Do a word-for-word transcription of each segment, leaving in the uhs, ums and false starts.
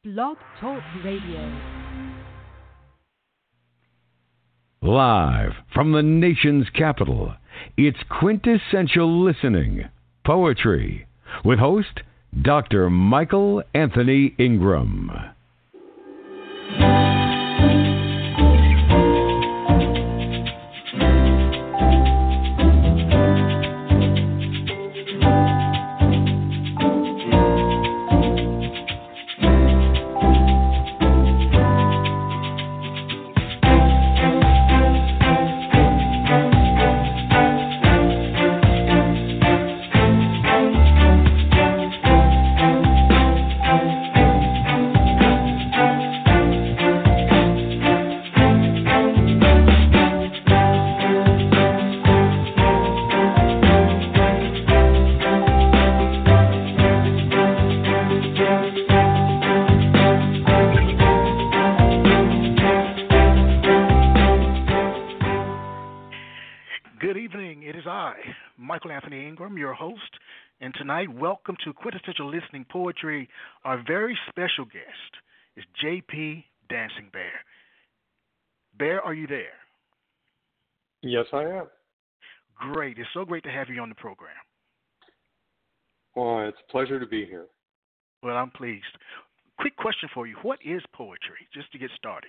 Blog Talk Radio. Live from the nation's capital, it's Quintessential Listening, Poetry, with host Doctor Michael Anthony Ingram. Welcome to Quintessential Listening Poetry. Our very special guest is J P Dancing Bear. Bear, are you there? Yes, I am. Great. It's so great to have you on the program. Well, it's a pleasure to be here. Well, I'm pleased. Quick question for you. What is poetry, just to get started?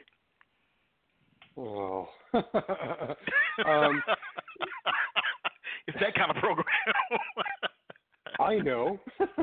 Oh. um, it's that kind of program. I know.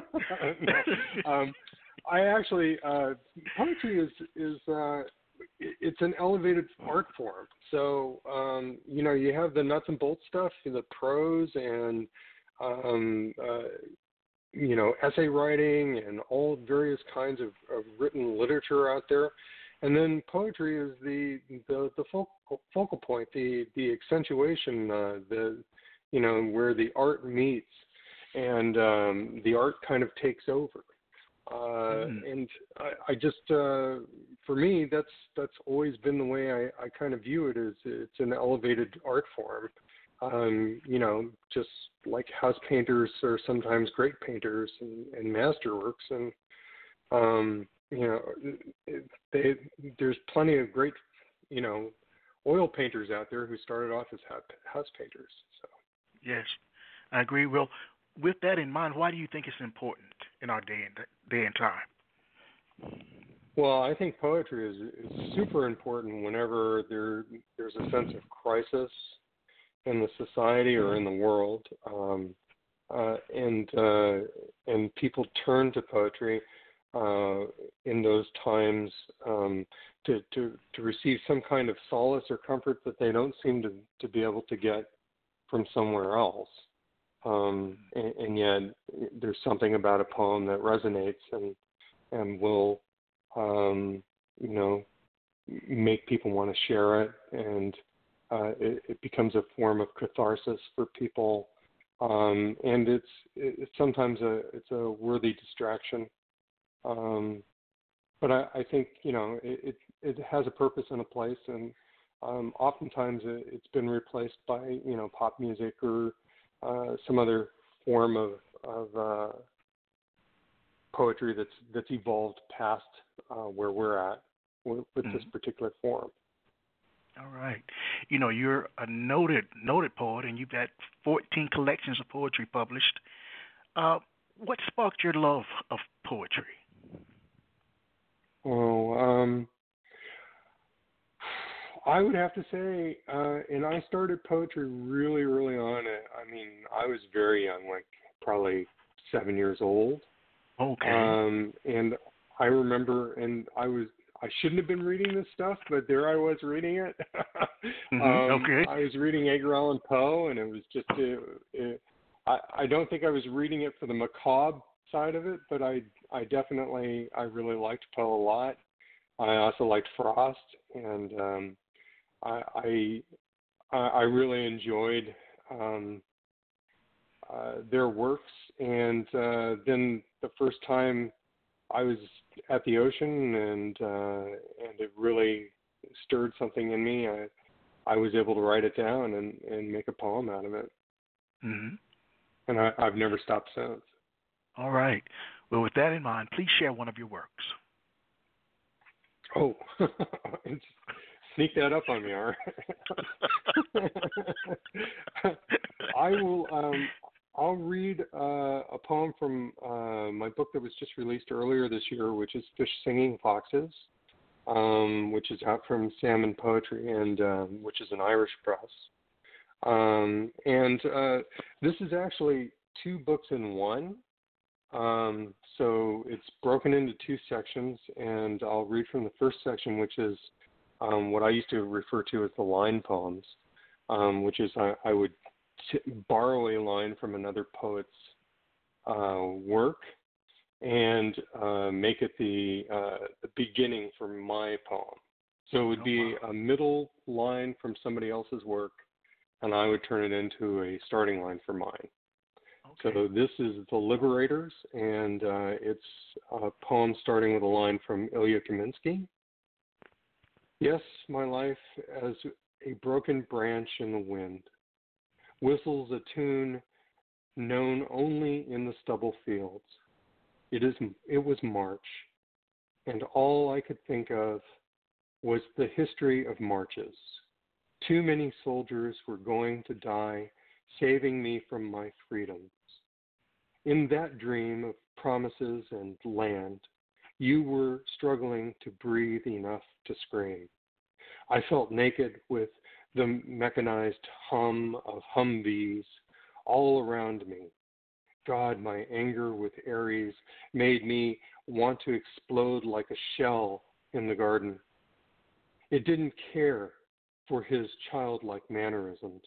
no. um, I actually uh, poetry is is uh, it's an elevated art form. So um, you know you have the nuts and bolts stuff, the prose and um, uh, you know essay writing and all various kinds of, of written literature out there, and then poetry is the the, the focal, focal point, the the accentuation, uh, the you know where the art meets. And um, the art kind of takes over, uh, mm. and I, I just, uh, for me, that's that's always been the way I, I kind of view it. As it's an elevated art form, um, you know, just like house painters are sometimes great painters and, and masterworks, and um, you know, they, there's plenty of great, you know, oil painters out there who started off as house painters. So yes, I agree. Well. With that in mind, why do you think it's important in our day and day and time? Well, I think poetry is, is super important whenever there there's a sense of crisis in the society or in the world, um, uh, and uh, and people turn to poetry uh, in those times um, to, to to receive some kind of solace or comfort that they don't seem to, to be able to get from somewhere else. Um, and, and yet there's something about a poem that resonates and and will, um, you know, make people want to share it, and uh, it, it becomes a form of catharsis for people. Um, and it's it's sometimes a it's a worthy distraction. Um, but I, I think you know it, it it has a purpose and a place, and um, oftentimes it, it's been replaced by you know pop music or Uh, some other form of, of uh, poetry that's that's evolved past uh, where we're at with, with mm-hmm. this particular form. All right, you know you're a noted noted poet, and you've got fourteen collections of poetry published. Uh, what sparked your love of poetry? Oh, um, I would have to say, uh, and I started poetry really early on. I mean, I was very young, like probably seven years old. Okay. Um, and I remember, and I was, I shouldn't have been reading this stuff, but there I was reading it. mm-hmm. um, okay. I was reading Edgar Allan Poe, and it was just, it, it, I, I don't think I was reading it for the macabre side of it, but I, I definitely, I really liked Poe a lot. I also liked Frost, and um, I, I I really enjoyed um, uh, their works, and uh, then the first time I was at the ocean, and uh, and it really stirred something in me. I I was able to write it down and, and make a poem out of it, mm-hmm. and I, I've never stopped since. All right. Well, with that in mind, please share one of your works. Oh, sneak that up on me, all right? I will. Um, I'll read uh, a poem from uh, my book that was just released earlier this year, which is Fish Singing Foxes, um, which is out from Salmon Poetry, and um, which is an Irish press. Um, and uh, this is actually two books in one. Um, so it's broken into two sections, and I'll read from the first section, which is um, what I used to refer to as the line poems, um, which is I, I would t- borrow a line from another poet's uh, work and uh, make it the, uh, the beginning for my poem. So it would Oh, be wow. a middle line from somebody else's work, and I would turn it into a starting line for mine. Okay. So this is The Liberators, and uh, it's a poem starting with a line from Ilya Kaminsky. Yes, my life as a broken branch in the wind, whistles a tune known only in the stubble fields. It is. It was March, and all I could think of was the history of marches. Too many soldiers were going to die, saving me from my freedoms. In that dream of promises and land, you were struggling to breathe enough to scream. I felt naked with the mechanized hum of Humvees all around me. God, my anger with Ares made me want to explode like a shell in the garden. It didn't care for his childlike mannerisms.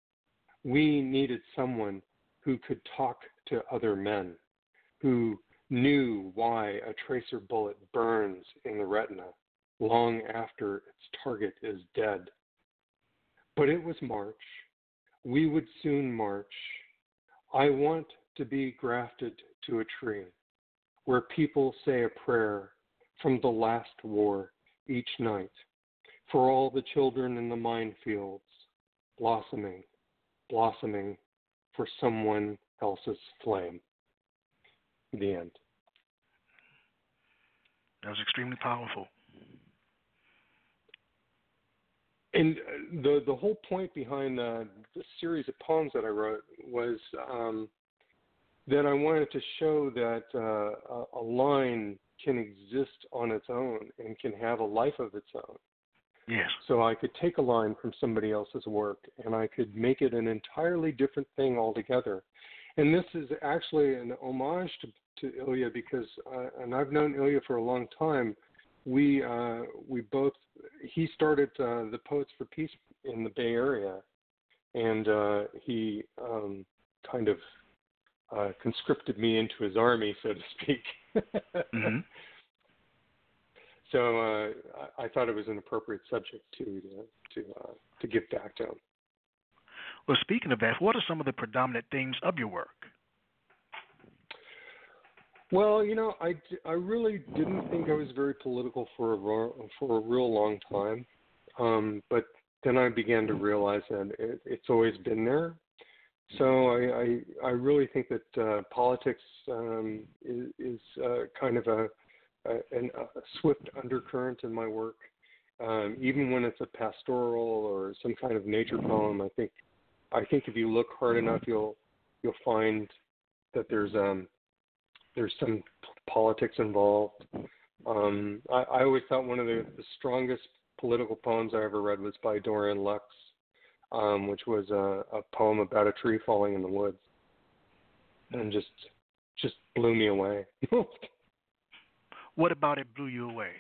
We needed someone who could talk to other men, who knew why a tracer bullet burns in the retina long after its target is dead. But it was March. We would soon march. I want to be grafted to a tree where people say a prayer from the last war each night for all the children in the minefields, blossoming, blossoming for someone else's flame. The end. That was extremely powerful. And the the whole point behind uh, the series of poems that I wrote was um, that I wanted to show that uh, a, a line can exist on its own and can have a life of its own. Yes. So I could take a line from somebody else's work and I could make it an entirely different thing altogether. And this is actually an homage to, to Ilya because, uh, and I've known Ilya for a long time. We uh, we both he started uh, the Poets for Peace in the Bay Area, and uh, he um, kind of uh, conscripted me into his army, so to speak. Mm-hmm. So uh, I, I thought it was an appropriate subject to to to, uh, to give back to him. Well, speaking of that, what are some of the predominant themes of your work? Well, you know, I, I really didn't think I was very political for a, for a real long time. Um, but then I began to realize that it, it's always been there. So I, I, I really think that uh, politics um, is, is uh, kind of a, a, an, a swift undercurrent in my work. Um, even when it's a pastoral or some kind of nature poem, I think I think if you look hard enough, you'll you'll find that there's um, there's some politics involved. Um, I, I always thought one of the, the strongest political poems I ever read was by Dorian Lux, um, which was a, a poem about a tree falling in the woods, and just just blew me away. What about it blew you away?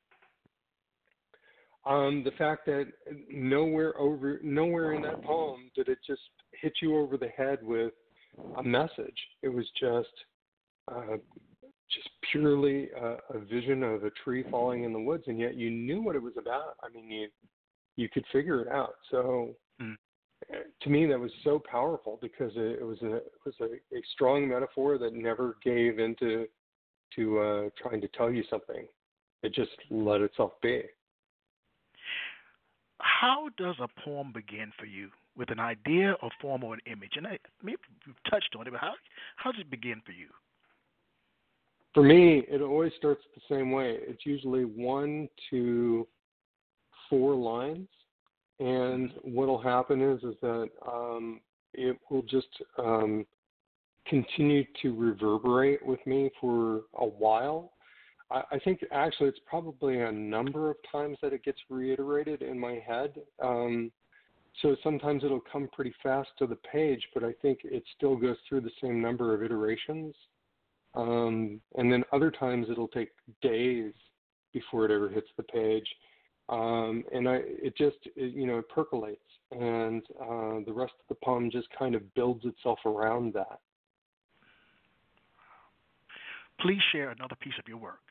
Um, the fact that nowhere over nowhere in that poem did it just hit you over the head with a message. It was just Uh, just purely a, a vision of a tree falling in the woods, and yet you knew what it was about. I mean, you you could figure it out. So Mm. to me, that was so powerful because it, it was a it was a, a strong metaphor that never gave into to uh, trying to tell you something. It just let itself be. How does a poem begin for you? With an idea, a form, or an image? And I, maybe you've touched on it, but how how does it begin for you? For me, it always starts the same way. It's usually one to four lines, and what'll happen is is that um, it will just um, continue to reverberate with me for a while. I, I think actually it's probably a number of times that it gets reiterated in my head. Um, so sometimes it'll come pretty fast to the page, but I think it still goes through the same number of iterations. Um, and then other times it'll take days before it ever hits the page. Um, and I, it just, it, you know, it percolates, and uh, the rest of the poem just kind of builds itself around that. Please share another piece of your work.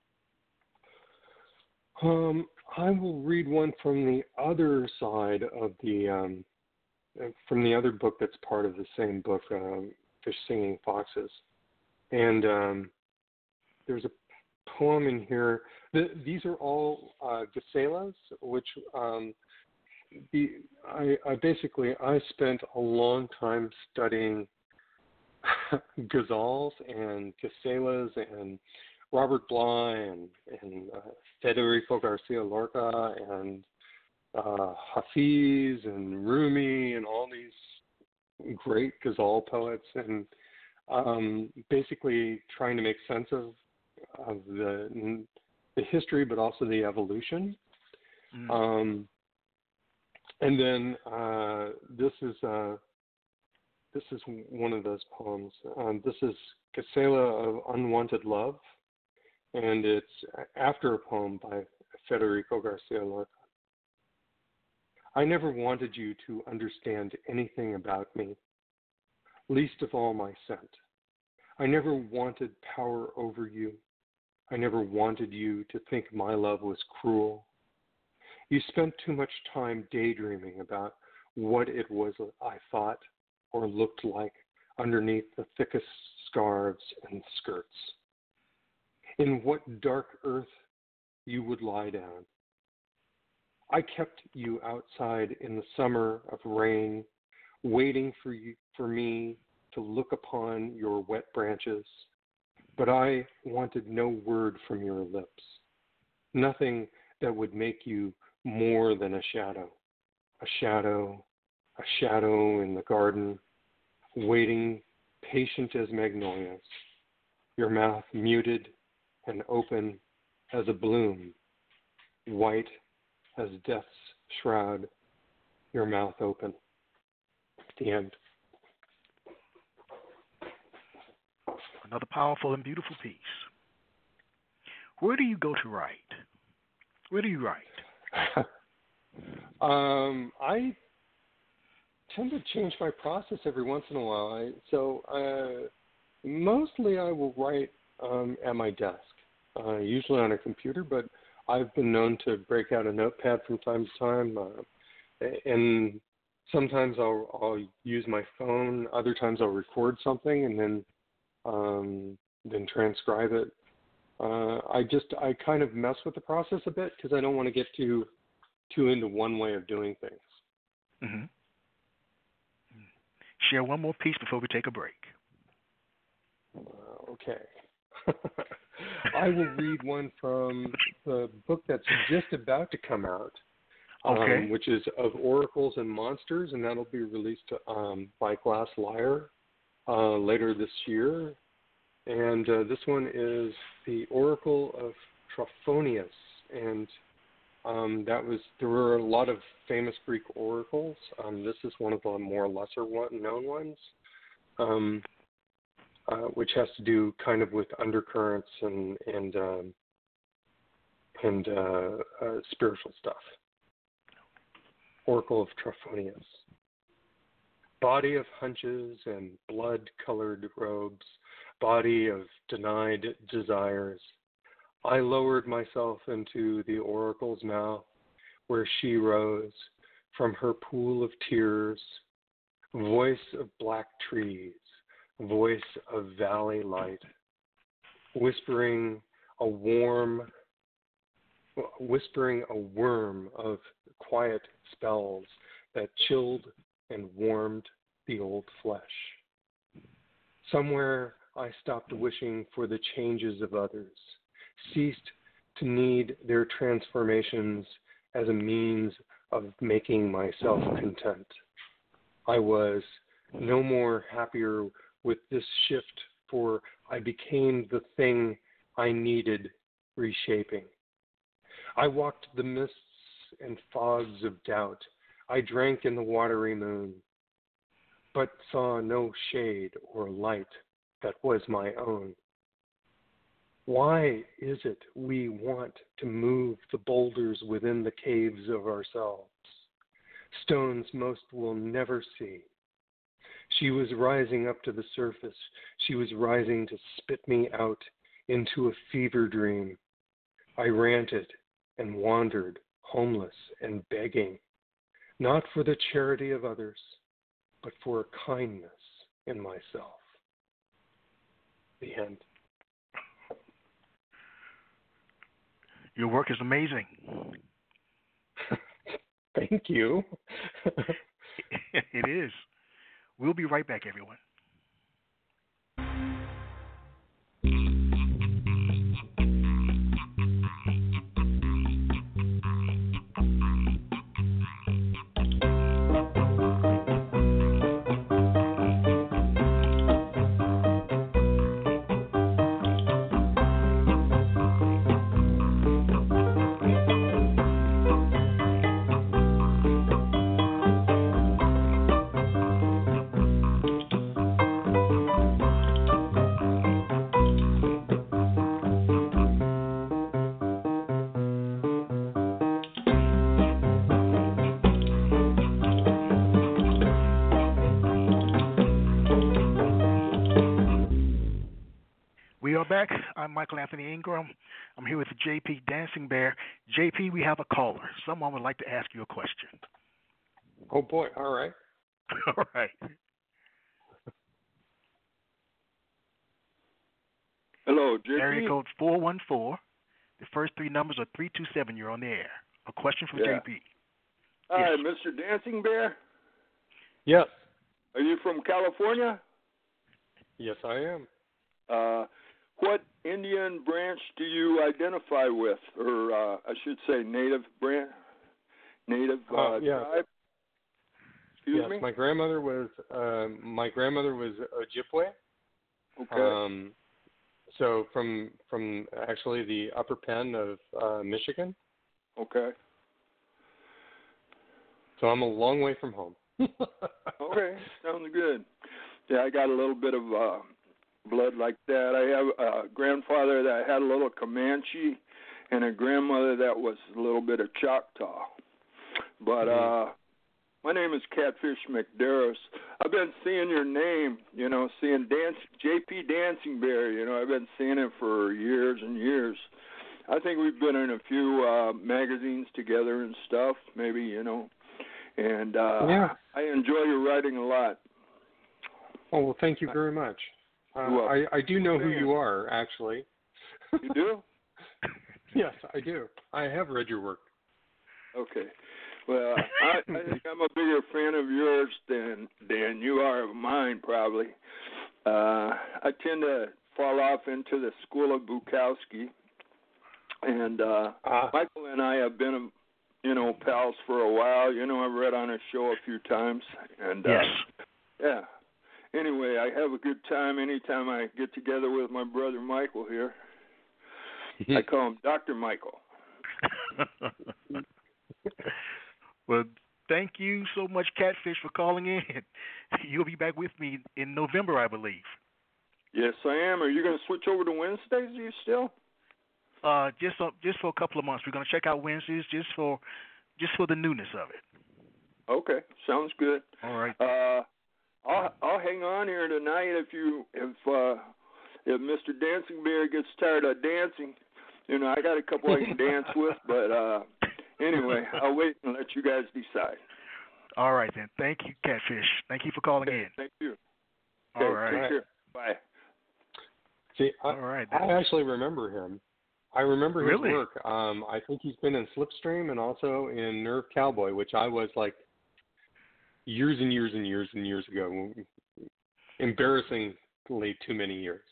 Um, I will read one from the other side of the, um, from the other book that's part of the same book, uh, Fish Singing Foxes. And um, there's a poem in here. The, these are all uh, gazelas, which um, the, I, I basically, I spent a long time studying ghazals and gazelas and Robert Bly and, and uh, Federico Garcia Lorca and uh, Hafiz and Rumi and all these great ghazal poets, and um, basically trying to make sense of of the the history, but also the evolution. Mm. Um, and then uh, this is uh, this is one of those poems. Um, this is Gazela of Unwanted Love, and it's after a poem by Federico Garcia Lorca. I never wanted you to understand anything about me, least of all my scent. I never wanted power over you. I never wanted you to think my love was cruel. You spent too much time daydreaming about what it was I thought or looked like underneath the thickest scarves and skirts. In what dark earth you would lie down. I kept you outside in the summer of rain, waiting for you, for me to look upon your wet branches, but I wanted no word from your lips, nothing that would make you more than a shadow, a shadow, a shadow in the garden, waiting patient as magnolias, your mouth muted and open as a bloom, white as death's shroud, your mouth open. The end. Another powerful and beautiful piece. Where do you go to write? Where do you write? um, I tend to change my process every once in a while. I, so uh, mostly I will write um, at my desk, uh, usually on a computer, but I've been known to break out a notepad from time to time, uh, and sometimes I'll, I'll use my phone. Other times I'll record something and then um, then transcribe it. Uh, I just I kind of mess with the process a bit because I don't want to get too too into one way of doing things. Mm-hmm. Share one more piece before we take a break. Uh, okay. I will read one from the book that's just about to come out, okay. um, which is Of Oracles and Monsters, and that'll be released um, by Glass Lyre uh, later this year. And uh, this one is The Oracle of Trophonius, and um, that was there were a lot of famous Greek oracles. Um, this is one of the more lesser one, known ones. Um, Uh, which has to do kind of with undercurrents and and um, and uh, uh, spiritual stuff. Oracle of Trophonius. Body of hunches and blood-colored robes, body of denied desires. I lowered myself into the oracle's mouth, where she rose from her pool of tears, voice of black trees. Voice of valley light, whispering a warm, whispering a worm of quiet spells that chilled and warmed the old flesh. Somewhere I stopped wishing for the changes of others, ceased to need their transformations as a means of making myself content. I was no more happier with this shift, for I became the thing I needed reshaping. I walked the mists and fogs of doubt. I drank in the watery moon, but saw no shade or light that was my own. Why is it we want to move the boulders within the caves of ourselves, stones most will never see? She was rising up to the surface. She was rising to spit me out into a fever dream. I ranted and wandered, homeless and begging, not for the charity of others, but for a kindness in myself. The end. Your work is amazing. Thank you. It is. We'll be right back, everyone. We are back. I'm Michael Anthony Ingram. I'm here with J P Dancing Bear. J P, we have a caller. Someone would like to ask you a question. Oh, boy. All right. All right. Hello, J P. Area code four one four. The first three numbers are three two seven. You're on the air. A question from Yeah. J P. Hi, Yes. Mister Dancing Bear. Yes. Are you from California? Yes, I am. Uh, what Indian branch do you identify with, or uh, I should say native branch, native uh, Uh, yeah. tribe? Excuse yes, me. my grandmother was uh, my grandmother was Ojibwe. Okay. Um, so from from actually the Upper Penn of uh, Michigan. Okay. So I'm a long way from home. Okay, sounds good. Yeah, I got a little bit of uh, blood like that. I have a grandfather that had a little Comanche, and a grandmother that was a little bit of Choctaw. But Mm-hmm. uh, my name is Catfish McDarris. I've been seeing your name, you know, seeing dance J P Dancing Bear. You know, I've been seeing it for years and years. I think we've been in a few uh, magazines together and stuff, maybe, you know. And uh, Yeah. I enjoy your writing a lot. Oh, well, thank you very much. Uh, Well, I, I do know who you are, actually. You do? Yes, I do. I have read your work. Okay. Well, I, I think I'm a bigger fan of yours than than you are of mine, probably. Uh, I tend to fall off into the school of Bukowski, and uh, Uh, Michael and I have been, you know, pals for a while. You know, I've read on his show a few times, and uh, Yes. yeah. Anyway, I have a good time anytime I get together with my brother Michael here. I call him Doctor Michael. Well, thank you so much, Catfish, for calling in. You'll be back with me in November, I believe. Yes, I am. Are you going to switch over to Wednesdays, are you still? Uh, just uh, just for a couple of months. We're going to check out Wednesdays just for just for the newness of it. Okay, sounds good. All right. Uh, I'll I'll hang on here tonight if you if uh, if Mister Dancing Bear gets tired of dancing. You know, I got a couple I can dance with, but uh, anyway, I'll wait and let you guys decide. All right, then. Thank you, Catfish. Thank you for calling Okay, in. thank you. All Okay, right. take care. Bye. See, I, All right. I actually remember him. I remember his Really? work. Um, I think he's been in Slipstream and also in Nerve Cowboy, which I was like years and years and years and years ago. Embarrassingly too many years.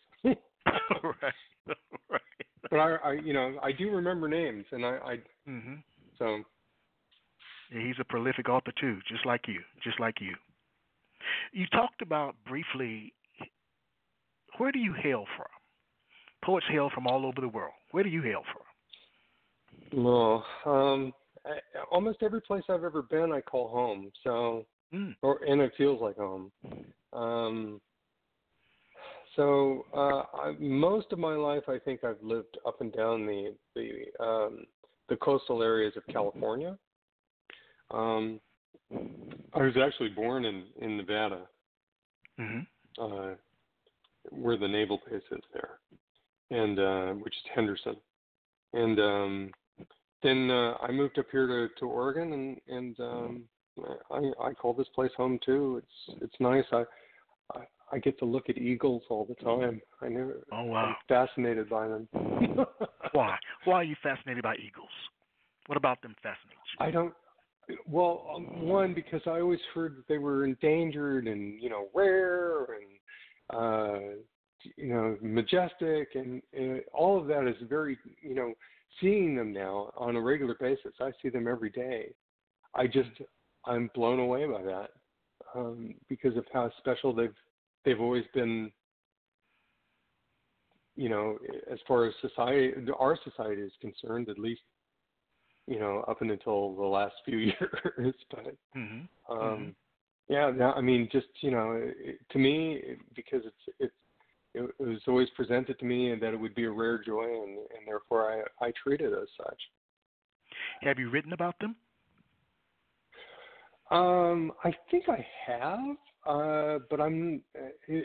right, right. But I, I, you know, I do remember names, and I, I hmm so. Yeah, he's a prolific author too, just like you, just like you. You talked about briefly. Where do you hail from? Poets hail from all over the world. Where do you hail from? No, um, I, almost every place I've ever been, I call home. So, Mm. or and it feels like home. Um, so uh, I, most of my life, I think I've lived up and down the the um, the coastal areas of California. Um, I was actually born in in Nevada, Mm-hmm. uh, where the naval base is there, and uh, which is Henderson. And um, then uh, I moved up here to, to Oregon, and and um, I I call this place home too. It's it's nice. I, I I get to look at eagles all the time. I know. Oh wow! I'm fascinated by them. Why? Why are you fascinated by eagles? What about them fascinates you? I don't. Well, um, one, because I always heard that they were endangered and, you know, rare and, uh, you know, majestic, and, and all of that is very, you know, seeing them now on a regular basis. I see them every day. I just, I'm blown away by that um, because of how special they've, they've always been, you know, as far as society, our society is concerned, at least, you know, up until the last few years. But Mm-hmm. um, Mm-hmm. yeah, no, I mean, just, you know, it, to me, because it's it's it, it was always presented to me that it would be a rare joy, and, and therefore I I treat it as such. Have you written about them? Um, I think I have, uh, but I'm it,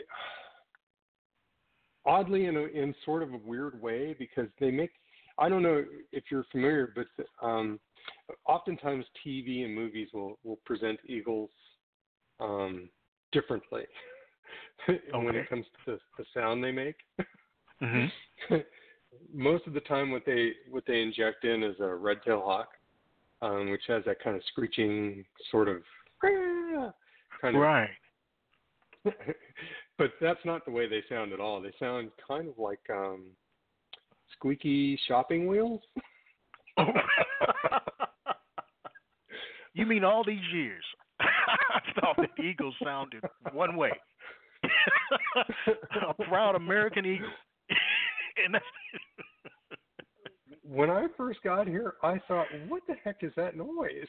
oddly in a in sort of a weird way, because they make, I don't know if you're familiar, but um, oftentimes T V and movies will, will present eagles um, differently okay. when it comes to the, the sound they make. Mm-hmm. Most of the time, what they what they inject in is a red-tailed hawk, um, which has that kind of screeching sort of kind of. Right. But that's not the way they sound at all. They sound kind of like um, squeaky shopping wheels. You mean all these years I thought that eagles sounded one way. A proud American eagle. And that's when I first got here, I thought, what the heck is that noise?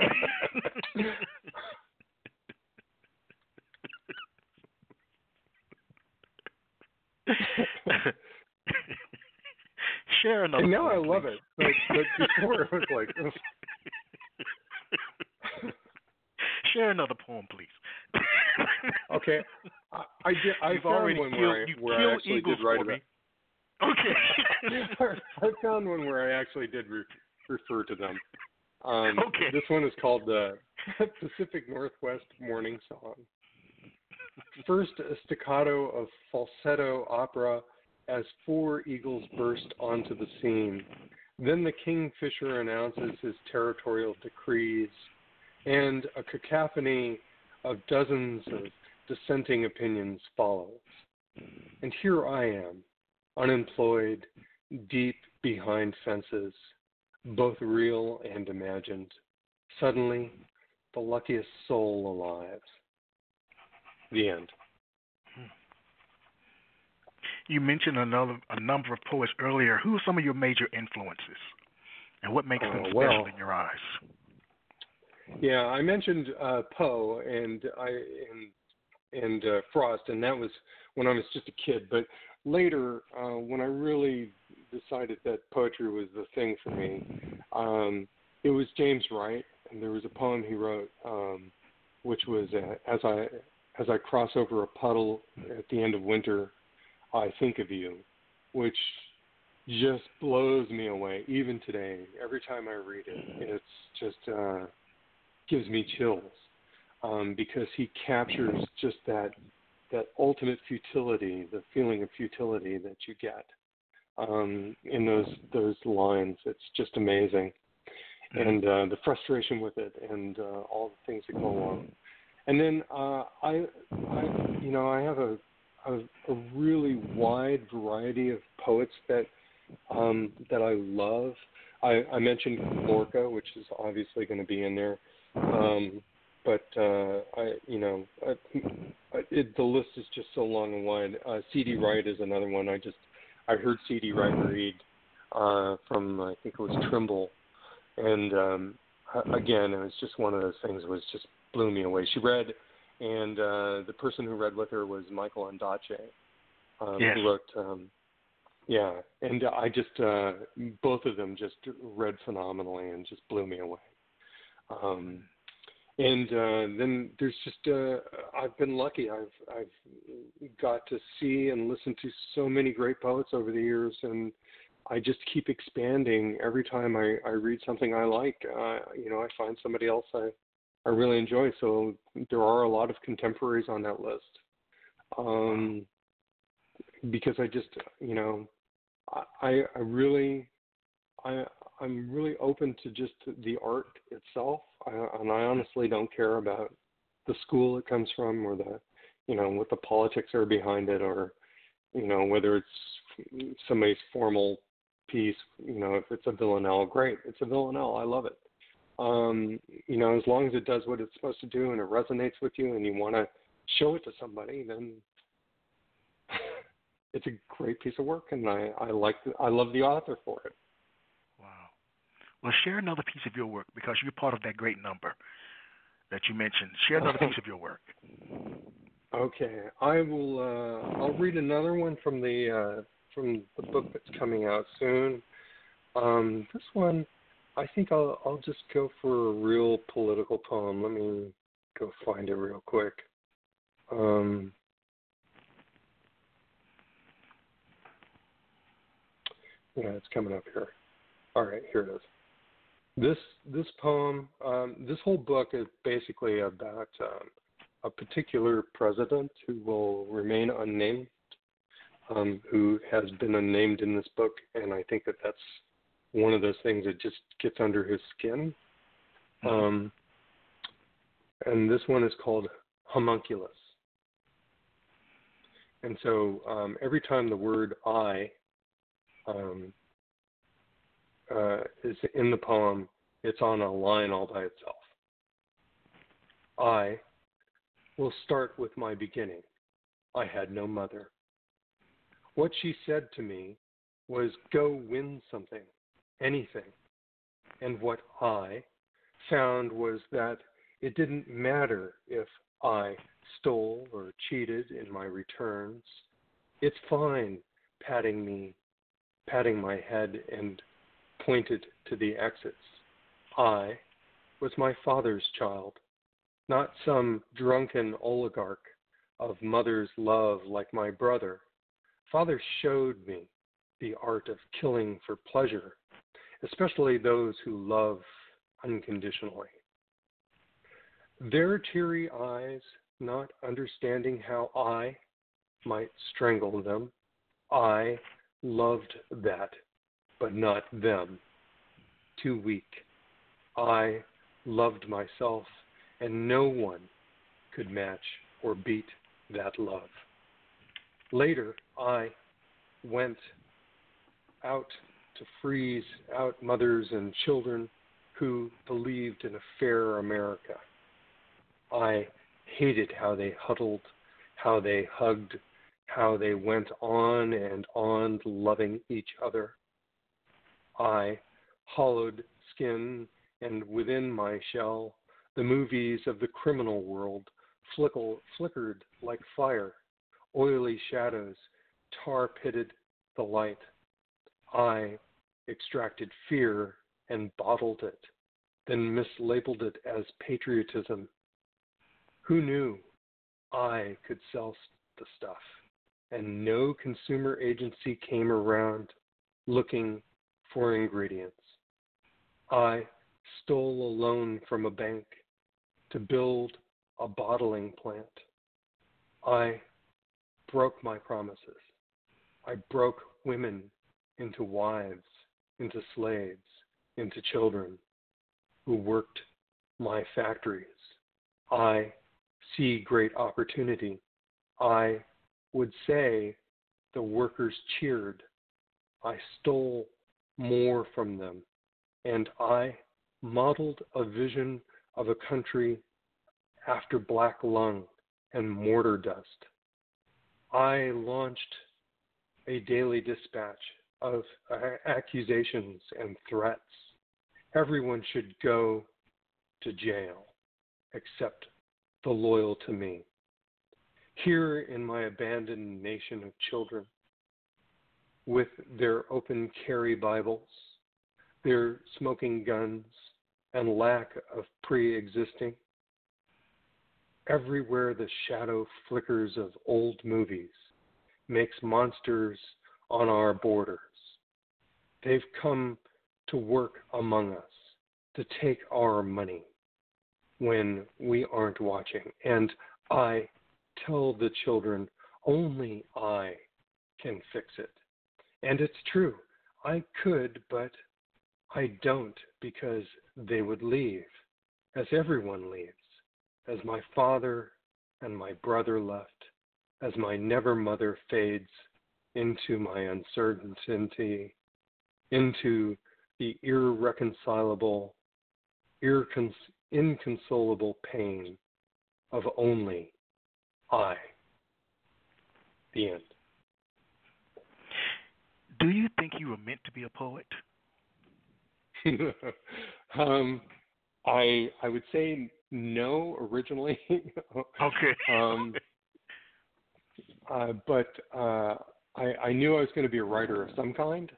Share another and now poem, I love please. it. But, but before it was like, share another poem, please. Okay, I, I did. I You've found already one killed, where I you've where killed I actually eagles did write for about. me. Okay. I found one where I actually did re- refer to them. Um, okay. This one is called the Pacific Northwest Morning Song. First, a staccato of falsetto opera as four eagles burst onto the scene. Then the kingfisher announces his territorial decrees, and a cacophony of dozens of dissenting opinions follows. And here I am, unemployed, deep behind fences, both real and imagined, suddenly the luckiest soul alive. The end. You mentioned another a number of poets earlier. Who are some of your major influences, and what makes Uh, them special well, in your eyes? Yeah, I mentioned uh, Poe and I and and uh, Frost, and that was when I was just a kid. But later, uh, when I really decided that poetry was the thing for me, um, it was James Wright, and there was a poem he wrote, um, which was uh, as I as I cross over a puddle at the end of winter, I think of you, which just blows me away even today. Every time I read it, it's just uh, gives me chills um, because he captures just that that ultimate futility, the feeling of futility that you get um, in those those lines. It's just amazing, and uh, the frustration with it, and uh, all the things that go along. And then uh, I, I, you know, I have a a, a really wide variety of poets that um, that I love. I, I mentioned Lorca, which is obviously going to be in there, um, but uh, I, you know, I, it, the list is just so long and wide. Uh, C D Wright is another one. I just I heard C D Wright read uh, from I think it was Trimble, and um, again, it was just one of those things that was just blew me away. She read, and uh, the person who read with her was Michael Ondaatje, um, yes. who wrote. Um, Yeah, and I just, uh, both of them just read phenomenally and just blew me away. Um, and uh, then there's just, uh, I've been lucky. I've I've got to see and listen to so many great poets over the years, and I just keep expanding every time I, I read something I like. Uh, you know, I find somebody else I, I really enjoy. So there are a lot of contemporaries on that list. Um, because I just, you know, I, I really, I, I'm really open to just the art itself, I, and I honestly don't care about the school it comes from or the, you know, what the politics are behind it, or, you know, whether it's somebody's formal piece. You know, if it's a villanelle, great, it's a villanelle, I love it. Um, you know, as long as it does what it's supposed to do and it resonates with you and you want to show it to somebody, then it's a great piece of work, and I, I like the, I love the author for it. Wow. Well, share another piece of your work, because you're part of that great number that you mentioned. Share another piece of your work. Okay, I will. Uh, I'll read another one from the uh, from the book that's coming out soon. Um, this one, I think I'll I'll just go for a real political poem. Let me go find it real quick. Um, Yeah, it's coming up here. All right, here it is. This this poem, um, this whole book is basically about um, a particular president who will remain unnamed, um, who has been unnamed in this book, and I think that that's one of those things that just gets under his skin. Um, and this one is called Homunculus. And so um, every time the word I Um, uh, is in the poem, it's on a line all by itself. I will start with my beginning. I had no mother. What she said to me was, go win something, anything. And what I found was that it didn't matter if I stole or cheated in my returns. It's fine patting me patting my head and pointed to the exits. I was my father's child, not some drunken oligarch of mother's love like my brother. Father showed me the art of killing for pleasure, especially those who love unconditionally. Their teary eyes, not understanding how I might strangle them, I loved that, but not them. Too weak. I loved myself, and no one could match or beat that love. Later, I went out to freeze out mothers and children who believed in a fair America. I hated how they huddled, how they hugged, how they went on and on loving each other. I, hollowed skin, and within my shell, the movies of the criminal world flickle, flickered like fire. Oily shadows tar-pitted the light. I extracted fear and bottled it, then mislabeled it as patriotism. Who knew I could sell the stuff? And no consumer agency came around looking for ingredients. I stole a loan from a bank to build a bottling plant. I broke my promises. I broke women into wives, into slaves, into children who worked my factories. I see great opportunity. I would say the workers cheered. I stole more from them, and I modeled a vision of a country after black lung and mortar dust. I launched a daily dispatch of uh, accusations and threats. Everyone should go to jail except the loyal to me. Here in my abandoned nation of children, with their open carry Bibles, their smoking guns, and lack of pre-existing, everywhere the shadow flickers of old movies makes monsters on our borders. They've come to work among us, to take our money when we aren't watching. And I tell the children, only I can fix it. And it's true, I could, but I don't, because they would leave, as everyone leaves, as my father and my brother left, as my never mother fades into my uncertainty, into the irreconcilable, irrecon- inconsolable pain of only I. The end. Do you think you were meant to be a poet? um, I I would say no originally. Okay. um, uh, but uh, I, I knew I was going to be a writer of some kind.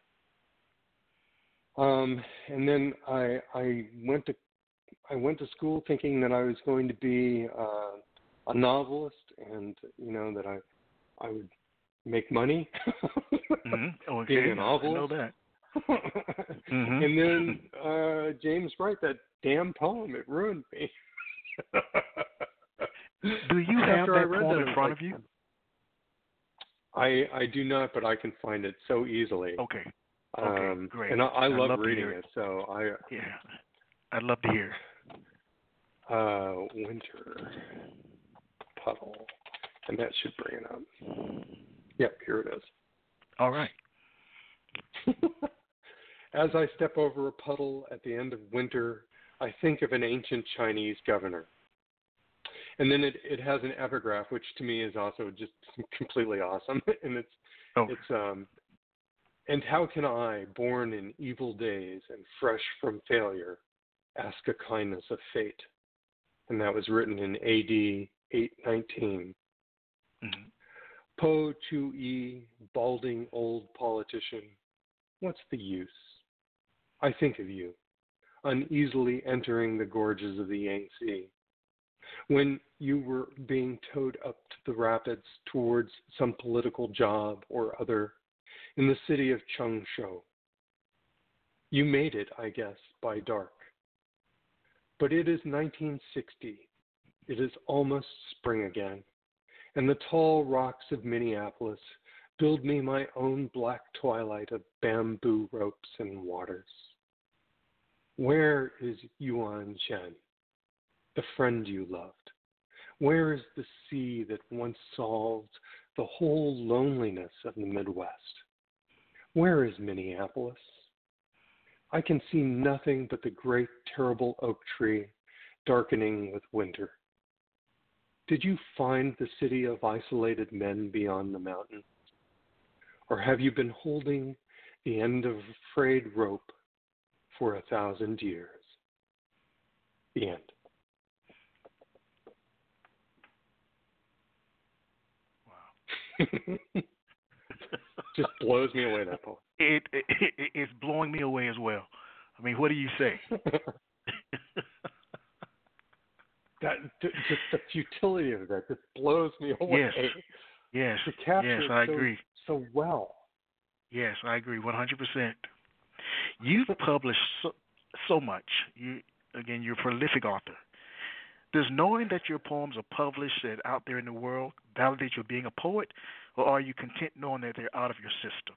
Um, and then I I went to I went to school thinking that I was going to be uh, a novelist, and you know that I I would make money. Mm-hmm. Okay. Being a novelist. I know that. Mm-hmm. And then uh, James Wright, that damn poem, it ruined me. Do you have After that I read poem that, in front like, of you? I I do not, but I can find it so easily. Okay. Um, Okay, great. And I, I love, love reading it. it, so I. Yeah, I'd love to hear. Uh, winter puddle, and that should bring it up. Yep, here it is. All right. As I step over a puddle at the end of winter, I think of an ancient Chinese governor. And then it, it has an epigraph, which to me is also just completely awesome. And it's Oh. it's um and how can I, born in evil days and fresh from failure, ask a kindness of fate? And that was written in A D eight nineteen. Mm-hmm. Po Chu-yi, balding old politician, what's the use? I think of you, uneasily entering the gorges of the Yangtze, when you were being towed up to the rapids towards some political job or other in the city of Chengshou. You made it, I guess, by dark. But it is nineteen sixty. It is almost spring again, and the tall rocks of Minneapolis build me my own black twilight of bamboo ropes and waters. Where is Yuan Shen, the friend you loved? Where is the sea that once solved the whole loneliness of the Midwest? Where is Minneapolis? I can see nothing but the great, terrible oak tree darkening with winter. Did you find the city of isolated men beyond the mountains? Or have you been holding the end of a frayed rope for a thousand years? The end. Wow. Just blows me away, that poem. It, it, it it's blowing me away as well. I mean, what do you say? That just the futility of that just blows me away. Yes. Yes. To capture yes, it I so, agree. so well. Yes, I agree, one hundred percent. You've published so, so much. You again, you're a prolific author. Does knowing that your poems are published and out there in the world validate you being a poet, or are you content knowing that they're out of your system?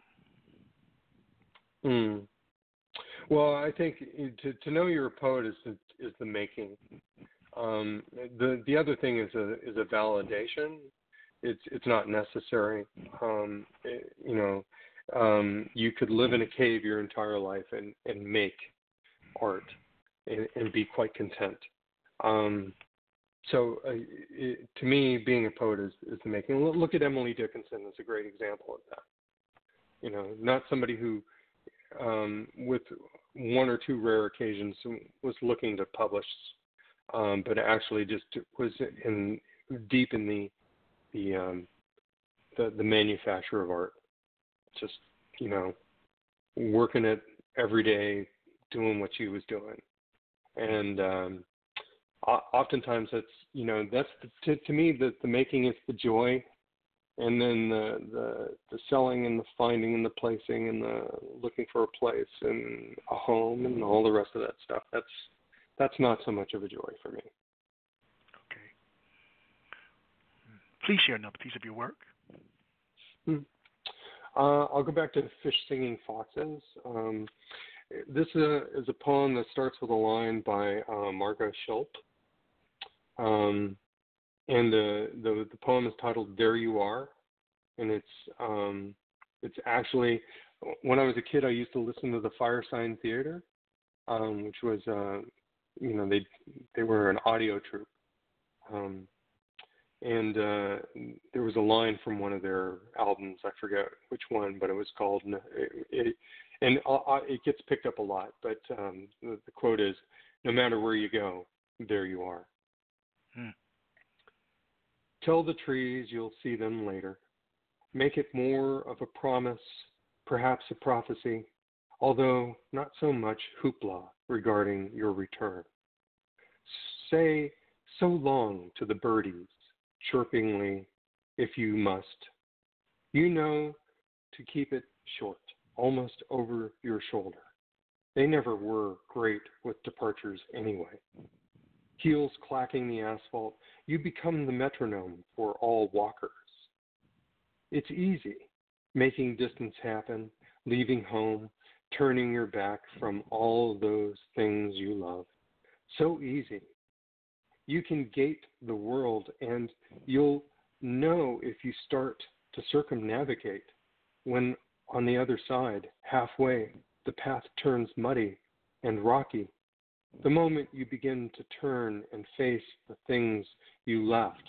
Mm. Well, I think to to know you're a poet is the, is the making. Um, the the other thing is a is a validation, it's it's not necessary. Um, it, you know, um, you could live in a cave your entire life and, and make art and, and be quite content. Um, so uh, it, to me, being a poet is, is the making. Look at Emily Dickinson as a great example of that. You know, not somebody who, um, with one or two rare occasions, was looking to publish, um, but actually just was in deep in the the um, the, the manufacture of art. Just, you know, working it every day, doing what she was doing, and um, oftentimes that's, you know, that's the, to, to me the the making is the joy. And then the, the the selling and the finding and the placing and the looking for a place and a home and all the rest of that stuff. That's that's not so much of a joy for me. Okay. Please share another piece of your work. Hmm. Uh, I'll go back to Fish Singing Foxes. Um, this uh, is a poem that starts with a line by uh, Margot Schultz. Um, And the, the the poem is titled "There You Are," and it's um, it's actually, when I was a kid, I used to listen to the Firesign Theater, um, which was uh, you know they they were an audio troupe, um, and uh, there was a line from one of their albums, I forget which one, but it was called it, it, and it gets picked up a lot. But um, the, the quote is, "No matter where you go, there you are." Hmm. Tell the trees you'll see them later. Make it more of a promise, perhaps a prophecy, although not so much hoopla regarding your return. Say so long to the birdies, chirpingly, if you must. You know to keep it short, almost over your shoulder. They never were great with departures anyway. Heels clacking the asphalt, you become the metronome for all walkers. It's easy, making distance happen, leaving home, turning your back from all those things you love. So easy. You can gate the world, and you'll know if you start to circumnavigate when on the other side, halfway, the path turns muddy and rocky. The moment you begin to turn and face the things you left,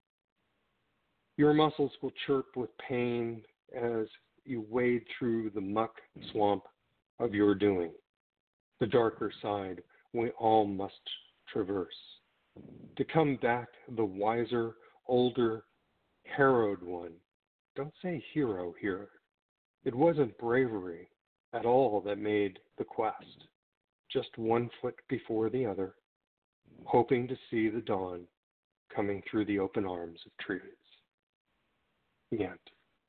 your muscles will chirp with pain as you wade through the muck swamp of your doing, the darker side we all must traverse. To come back the wiser, older, harrowed one. Don't say hero here. It wasn't bravery at all that made the quest. Just one foot before the other, hoping to see the dawn coming through the open arms of trees. The end.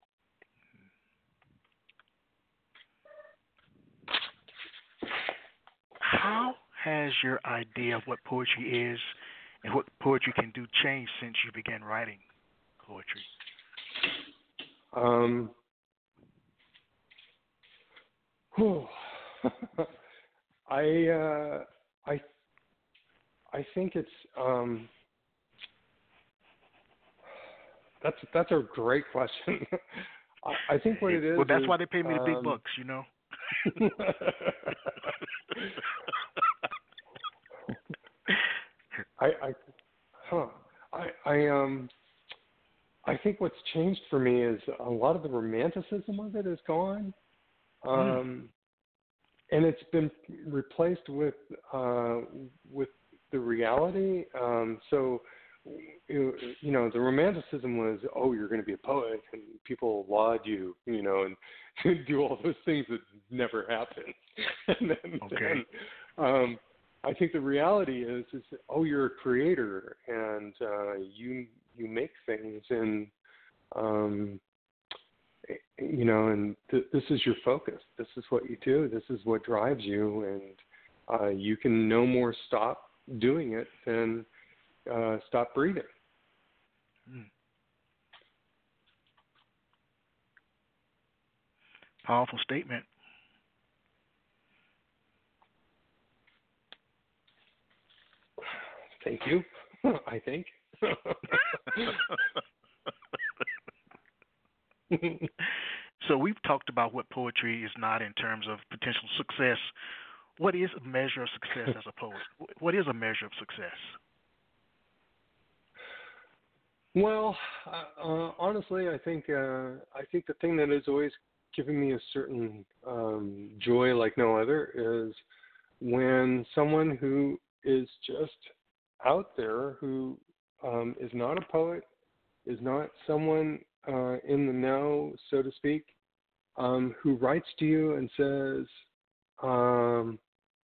How has your idea of what poetry is and what poetry can do changed since you began writing poetry? Um, whew. I uh, I I think it's um, that's that's a great question. I, I think what it is. Well, that's is, why they pay me the big um, bucks, you know. I I huh I I um I think what's changed for me is a lot of the romanticism of it is gone. Um, mm. And it's been replaced with uh, with the reality. Um, so, you, you know, the romanticism was, oh, you're going to be a poet, and people laud you, you know, and do all those things that never happen. and then, okay. then um, I think the reality is, is oh, you're a creator, and uh, you you make things, and um, you know, and th- this is your focus. This is what you do. This is what drives you, and uh, you can no more stop doing it than uh, stop breathing. Mm. Powerful statement. Thank you. I think. So we've talked about what poetry is not in terms of potential success. What is a measure of success as a poet? What is a measure of success? Well, uh, honestly, I think uh, I think the thing that has always given me a certain um, joy like no other is when someone who is just out there, who um, is not a poet, is not someone uh, in the know, so to speak, um, who writes to you and says, um,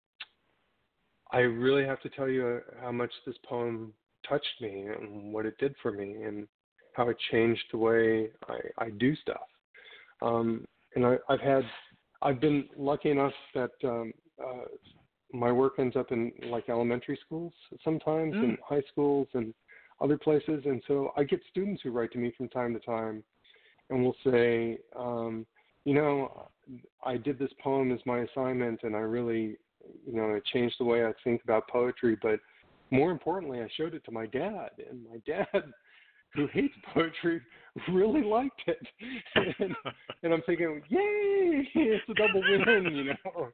I really have to tell you how much this poem touched me and what it did for me and how it changed the way I, I do stuff. Um, and I, I've had, I've been lucky enough that um, uh, my work ends up in like elementary schools sometimes, mm. and high schools and other places. And so I get students who write to me from time to time and will say, um, you know, I did this poem as my assignment and I really, you know, it changed the way I think about poetry. But more importantly, I showed it to my dad, and my dad, who hates poetry, really liked it. And, and I'm thinking, yay, it's a double win, you know.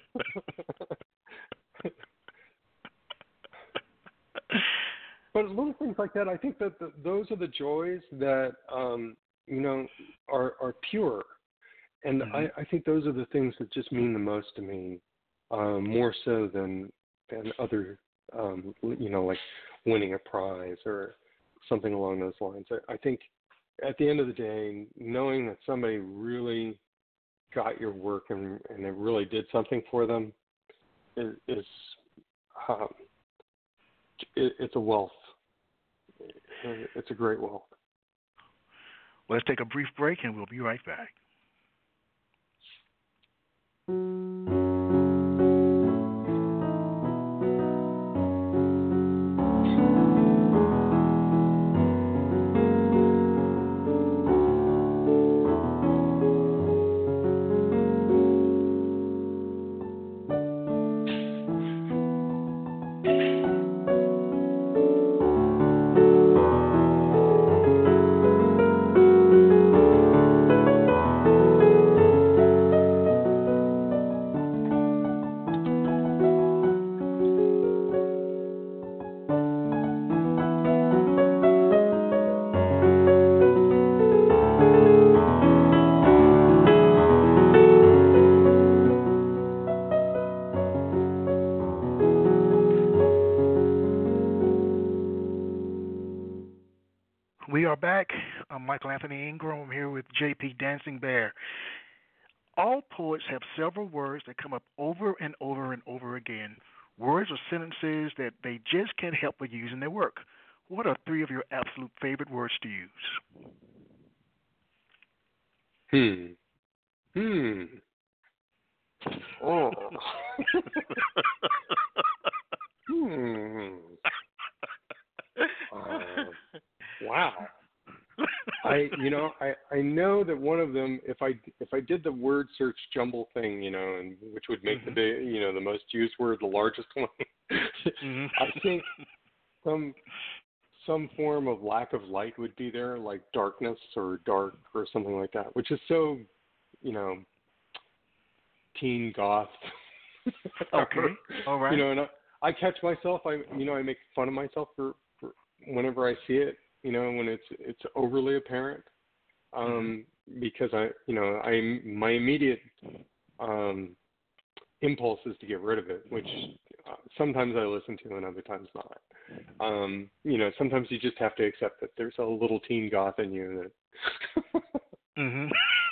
But little things like that, I think that the, those are the joys that, um, you know, are, are pure. And mm-hmm. I, I think those are the things that just mean the most to me, um, more so than than other, um, you know, like winning a prize or something along those lines. I, I think at the end of the day, knowing that somebody really got your work and, and it really did something for them is, is um, it, it's a wealth. It's a great wealth. Well, let's take a brief break and we'll be right back. We are back. I'm Michael Anthony Ingram. I'm here with J P Dancing Bear. All poets have several words that come up over and over and over again, words or sentences that they just can't help but use in their work. What are three of your absolute favorite words to use? Hmm. Hmm. Oh. hmm. Uh, wow. I, you know, I, I know that one of them, if I if I did the word search jumble thing, you know, and which would make mm-hmm. the big, you know, the most used word the largest one, mm-hmm. I think some some form of lack of light would be there, like darkness or dark or something like that, which is so, you know, teen goth. Okay, all right. You know, and I, I catch myself. I, you know, I make fun of myself for, for whenever I see it. You know, when it's it's overly apparent, um, mm-hmm. because I, you know, I my immediate um, impulse is to get rid of it, which uh, sometimes I listen to and other times not. Um, you know, sometimes you just have to accept that there's a little teen goth in you that mm-hmm.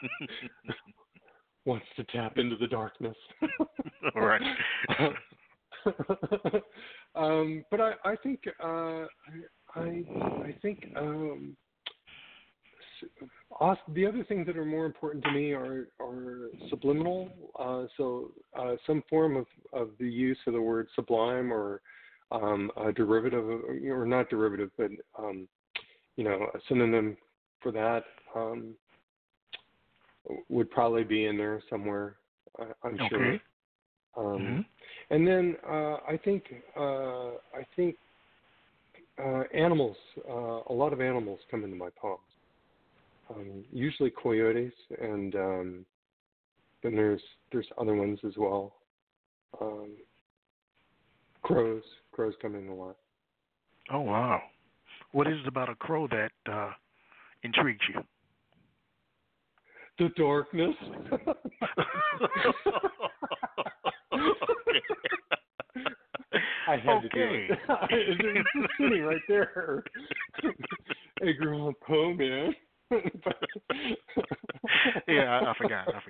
wants to tap into the darkness. All right. um, but I, I think. Uh, I I think um, the other things that are more important to me are are subliminal. Uh, so uh, some form of, of the use of the word sublime or um, a derivative, of, or not derivative, but um, you know, a synonym for that um, would probably be in there somewhere. Uh, I'm okay. sure. Um, mm-hmm. And then uh, I think uh, I think. Uh, animals, uh, a lot of animals come into my poems. um, usually coyotes, and um, then there's there's other ones as well. Um, crows, crows come in a lot. Oh wow! What is it about a crow that uh, intrigues you? The darkness. I had okay. to do it. It's just sitting right there. Hey, Grandma Poe, man. yeah, I, I forgot. I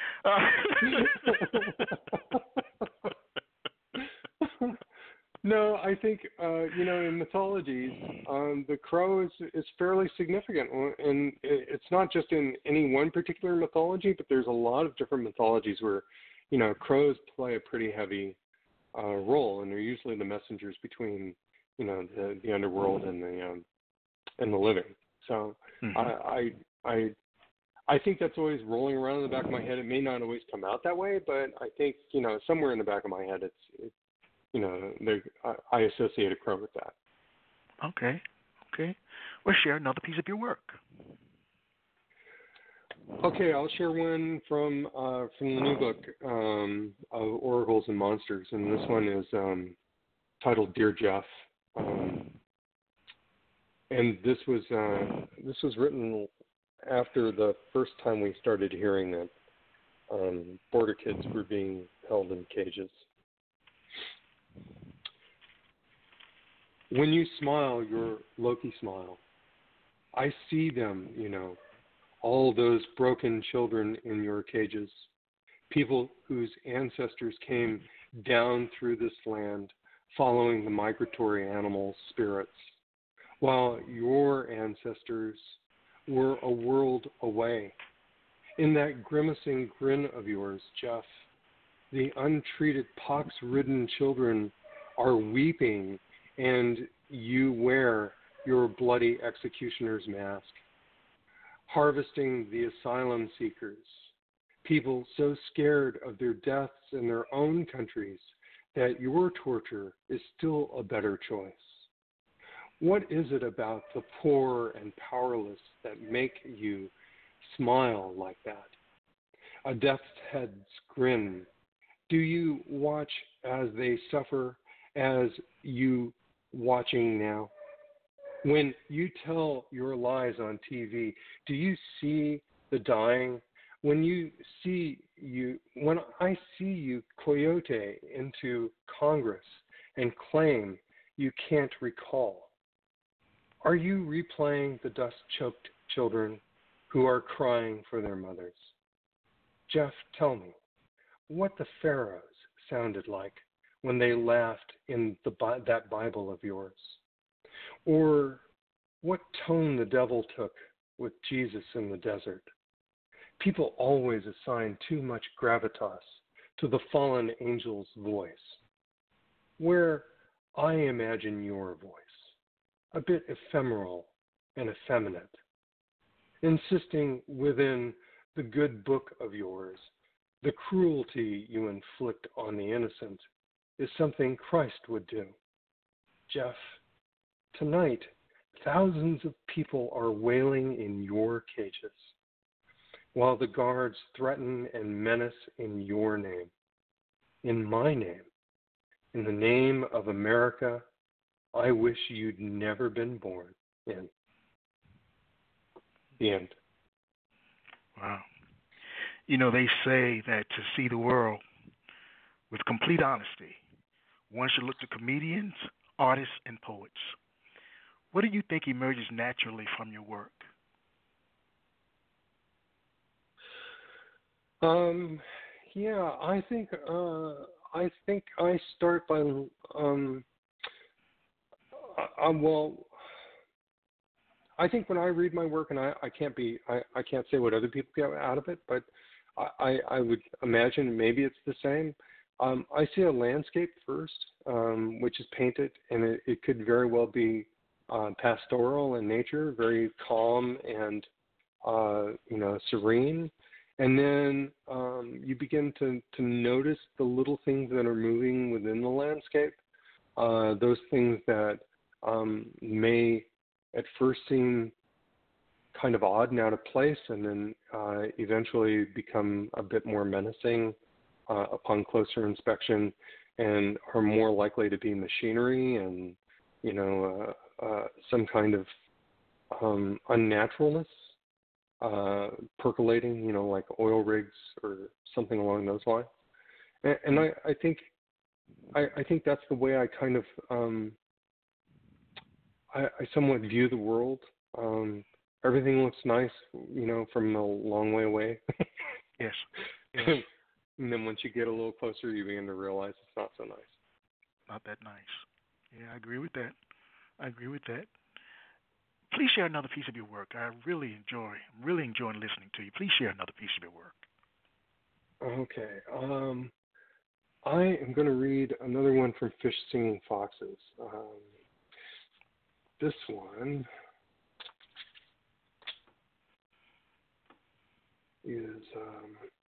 forgot. No, I think uh, you know, in mythologies, um, the crow is is fairly significant, and it's not just in any one particular mythology, but there's a lot of different mythologies where, you know, crows play a pretty heavy uh, role, and they're usually the messengers between, you know, the, the underworld and the um, and the living. So mm-hmm. I, I I I think that's always rolling around in the back of my head. It may not always come out that way, but I think, you know, somewhere in the back of my head, it's it, you know, I, I associate a crow with that. Okay, okay. Well, share another piece of your work. Okay, I'll share one from uh, from the new book um, of Oracles and Monsters, and this one is um, titled "Dear Jeff," um, and this was uh, this was written after the first time we started hearing that um, border kids were being held in cages. When you smile your Loki smile, I see them, you know, all those broken children in your cages, people whose ancestors came down through this land following the migratory animal spirits, while your ancestors were a world away. In that grimacing grin of yours, Jeff, the untreated pox-ridden children are weeping, and you wear your bloody executioner's mask, harvesting the asylum seekers, people so scared of their deaths in their own countries that your torture is still a better choice. What is it about the poor and powerless that make you smile like that? A death's head's grin. Do you watch as they suffer, as you watching now? When you tell your lies on T V, do you see the dying? When you see you, when I see you coyote into Congress and claim you can't recall, are you replaying the dust-choked children who are crying for their mothers? Jeff, tell me, what the pharaohs sounded like when they laughed in the, that Bible of yours. Or what tone the devil took with Jesus in the desert. People always assign too much gravitas to the fallen angel's voice, where I imagine your voice, a bit ephemeral and effeminate, insisting within the good book of yours, the cruelty you inflict on the innocent is something Christ would do. Jeff, tonight, thousands of people are wailing in your cages, while the guards threaten and menace in your name, in my name, in the name of America I wish you'd never been born in. The end. Wow. You know, they say that to see the world with complete honesty, one should look to comedians, artists, and poets. What do you think emerges naturally from your work? Um, yeah, I think uh, I think I start by um, I, I, well, I think when I read my work, and I, I can't be I, I can't say what other people get out of it, but I, I would imagine maybe it's the same. Um, I see a landscape first, um, which is painted, and it, it could very well be uh, pastoral in nature, very calm and uh, you know serene. And then um, you begin to, to notice the little things that are moving within the landscape, uh, those things that um, may at first seem kind of odd and out of place, and then uh, eventually become a bit more menacing uh, upon closer inspection, and are more likely to be machinery and, you know, uh, uh, some kind of um, unnaturalness uh, percolating, you know, like oil rigs or something along those lines. And, and I, I think I, I think that's the way I kind of um, I, I somewhat view the world. Um, everything looks nice, you know, from a long way away. Yes. Yes. And then once you get a little closer, you begin to realize it's not so nice. Not that nice. Yeah, I agree with that. I agree with that. Please share another piece of your work. I really enjoy, really enjoying listening to you. Please share another piece of your work. Okay. Um, I am going to read another one from Fish Singing Foxes. Um, this one is, um,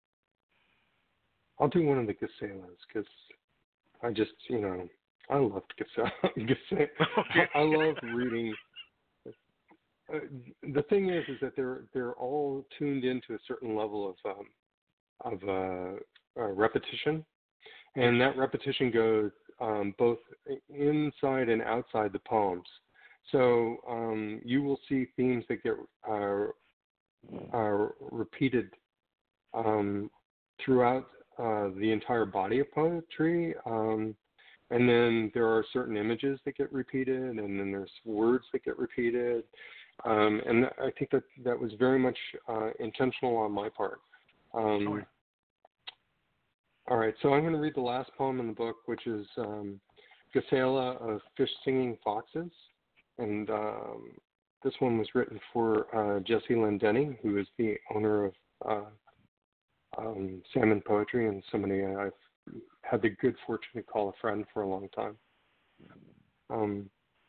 I'll do one of the Gaselas because I just, you know, I loved Gasela. Gasela. Okay. I, I love reading. Uh, the thing is, is that they're they're all tuned into a certain level of um, of uh, uh, repetition, and that repetition goes um, both inside and outside the poems. So um, you will see themes that get uh, are repeated um, throughout uh, the entire body of poetry, um, and then there are certain images that get repeated, and then there's words that get repeated. Um, and I think that that was very much uh, intentional on my part. Um, All right. All right, so I'm going to read the last poem in the book, which is um, Gasela of Fish Singing Foxes. And um, this one was written for uh, Jesse Lynn Denny, who is the owner of uh, um, Salmon Poetry, and somebody I've had the good fortune to call a friend for a long time. Um,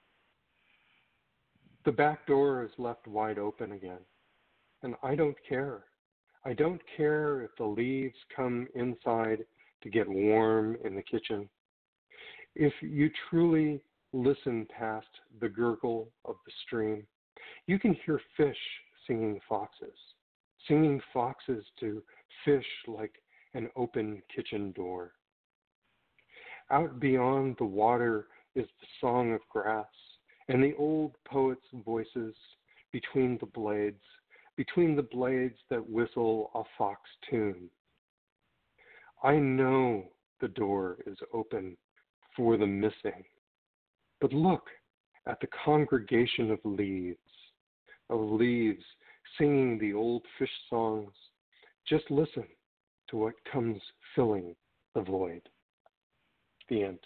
The back door is left wide open again, and I don't care. I don't care if the leaves come inside to get warm in the kitchen. If you truly listen past the gurgle of the stream, you can hear fish singing foxes, singing foxes to fish like an open kitchen door. Out beyond the water is the song of grass, and the old poets' voices between the blades, between the blades that whistle a fox tune. I know the door is open for the missing, but look at the congregation of leaves, of leaves singing the old fish songs. Just listen to what comes filling the void. The end.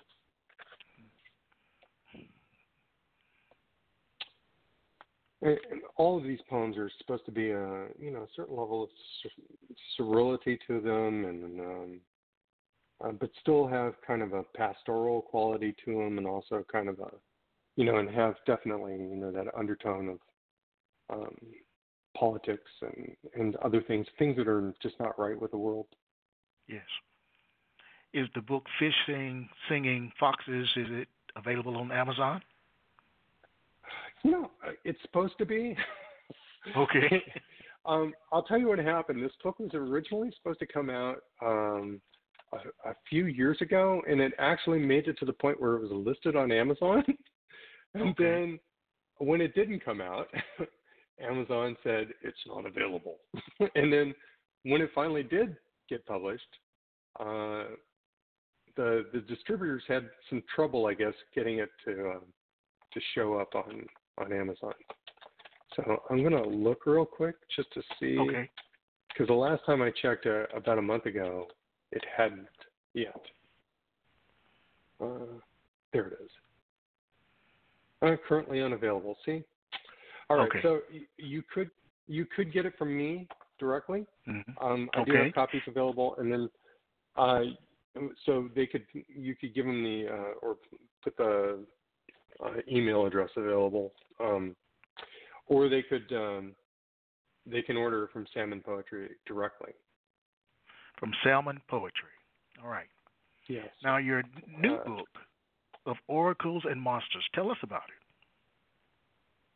And all of these poems are supposed to be a, you know, a certain level of surreality to them, and um, uh, but still have kind of a pastoral quality to them, and also kind of a, you know, and have definitely, you know, that undertone of um, politics and, and other things, things that are just not right with the world. Yes. Is the book Fish Sing, Singing Foxes, is it available on Amazon? You know, it's supposed to be. Okay. um, I'll tell you what happened. This book was originally supposed to come out um, a, a few years ago, and it actually made it to the point where it was listed on Amazon. And Okay. then when it didn't come out, Amazon said it's not available. And then when it finally did get published, uh, the the distributors had some trouble, I guess, getting it to uh, to show up on, on Amazon. So I'm going to look real quick just to see. Okay. Because the last time I checked uh, about a month ago, it hadn't yet. Uh, there it is. Uh, currently unavailable. See? All right. Okay. So y- you could you could get it from me directly. Mm-hmm. Um, I do Okay. have copies available, and then uh, so they could you could give them the uh, or put the uh, email address available, um, or they could um, they can order from Salmon Poetry directly. From Salmon Poetry. All right. Yes. Now, your new Uh, book of Oracles and Monsters. Tell us about it.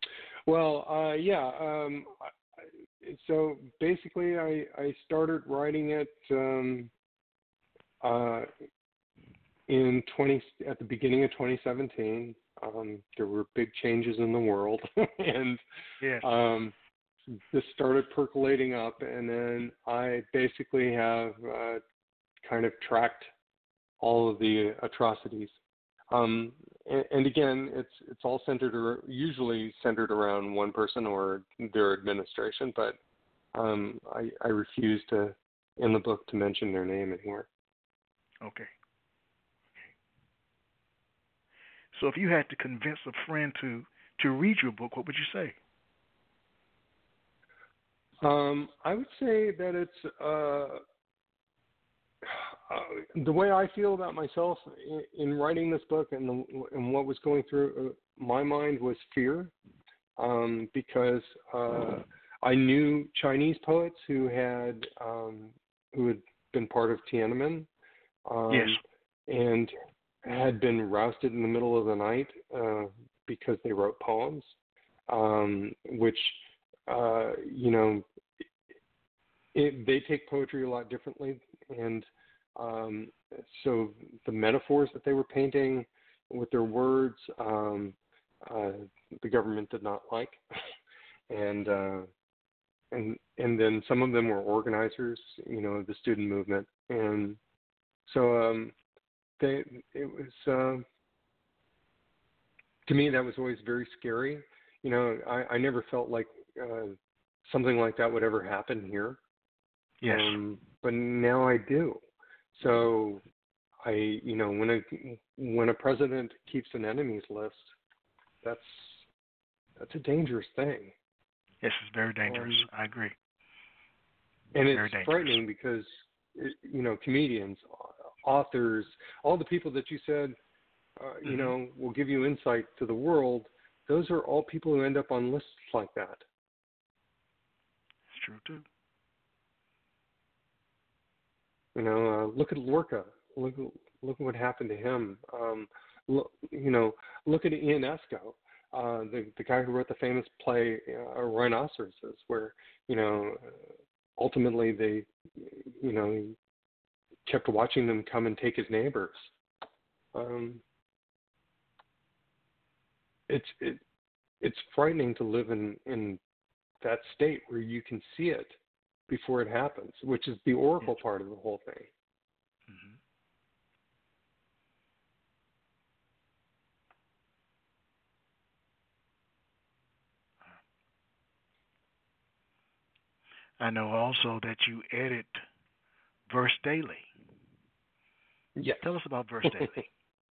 Well, uh, yeah. Um, I- so basically, I, I started writing it um, uh, in twenty at the beginning of twenty seventeen. Um, there were big changes in the world, and Yes. um, this started percolating up, and then I basically have uh, kind of tracked all of the atrocities. Um, and, and again, it's it's all centered, ar- usually centered around one person or their administration, but um, I, I refuse to, in the book, to mention their name anywhere. Okay. So if you had to convince a friend to, to read your book, what would you say? Um, I would say that it's uh, uh, the way I feel about myself in, in writing this book, and the, and what was going through my mind was fear, um, because uh, I knew Chinese poets who had um, who had been part of Tiananmen, um, Yes. and had been rousted in the middle of the night uh, because they wrote poems, um, which, uh, you know, it, they take poetry a lot differently. And um, so the metaphors that they were painting with their words, um, uh, the government did not like. and, uh, and, and then some of them were organizers, you know, of the student movement. And so, um, They, it was uh, to me that was always very scary. You know, I, I never felt like uh, something like that would ever happen here. Yes. Um, but now I do. So I, you know, when a when a president keeps an enemies list, that's that's a dangerous thing. Yes, it's very dangerous. Um, I agree. and Very it's dangerous. frightening because, it, you know, comedians, authors, all the people that you said, uh, you mm-hmm. know, will give you insight to the world. Those are all people who end up on lists like that. It's true too. You know, uh, look at Lorca. Look, look at what happened to him. Um, look, you know, look at Ionesco, uh, the the guy who wrote the famous play uh, Rhinoceroses, where you know, ultimately they, you know, kept watching them come and take his neighbors. Um, it's it, it's frightening to live in, in that state where you can see it before it happens, which is the oracle Yes. part of the whole thing. Mm-hmm. I know also that you edit Verse Daily. Yes. Tell us about Verse Daily.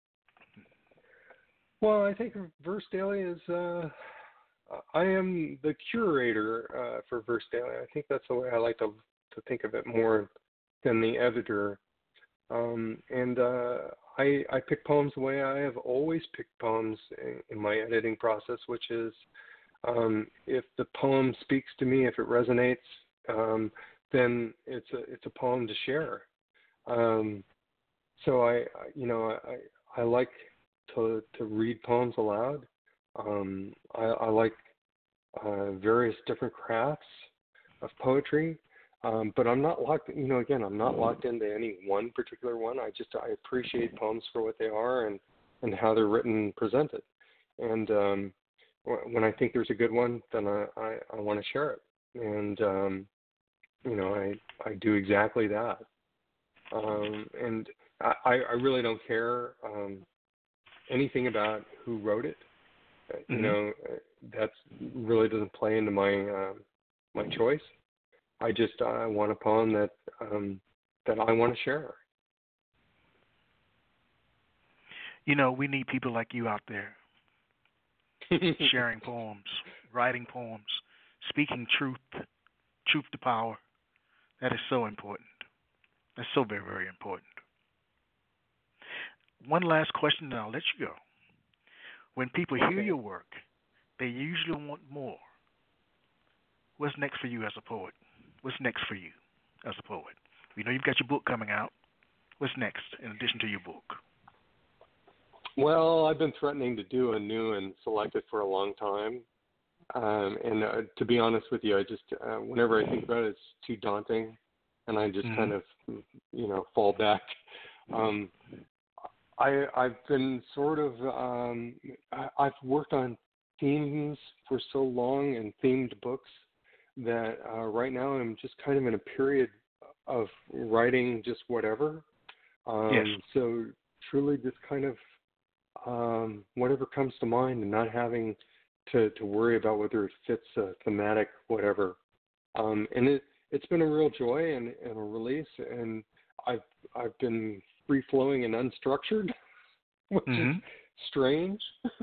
Well, I think Verse Daily is, uh, I am the curator uh, for Verse Daily. I think that's the way I like to to think of it more than the editor. Um, and uh, I, I pick poems the way I have always picked poems in, in my editing process, which is um, if the poem speaks to me, if it resonates, um, then it's a it's a poem to share. Um, so I, I you know I, I like to to read poems aloud. Um, I, I like uh, various different crafts of poetry, um, but I'm not locked. You know, again, I'm not locked into any one particular one. I just I appreciate poems for what they are and, and how they're written and presented. And um, when I think there's a good one, then I, I, I want to share it. And um, you know, I I do exactly that. Um, and I, I really don't care um, anything about who wrote it. Uh, you mm-hmm. know, that really doesn't play into my uh, my choice. I just I want a poem that um, that I want to share. You know, we need people like you out there sharing poems, writing poems, speaking truth, truth to power. That is so important. That's so very, very important. One last question, and I'll let you go. When people hear Okay. your work, they usually want more. What's next for you as a poet? What's next for you as a poet? We know you've got your book coming out. What's next in addition to your book? Well, I've been threatening to do a new and selected for a long time. Um, and uh, to be honest with you, I just uh, whenever I think about it, it's too daunting, and I just mm-hmm. kind of, you know, fall back. Um, I I've been sort of um, I, I've worked on themes for so long and themed books that uh, right now I'm just kind of in a period of writing just whatever. Um, yes. So truly, just kind of um, whatever comes to mind, and not having to, to worry about whether it fits a thematic whatever. Um, and it it's been a real joy and, and a release, and I've I've been free flowing and unstructured, which mm-hmm. is strange.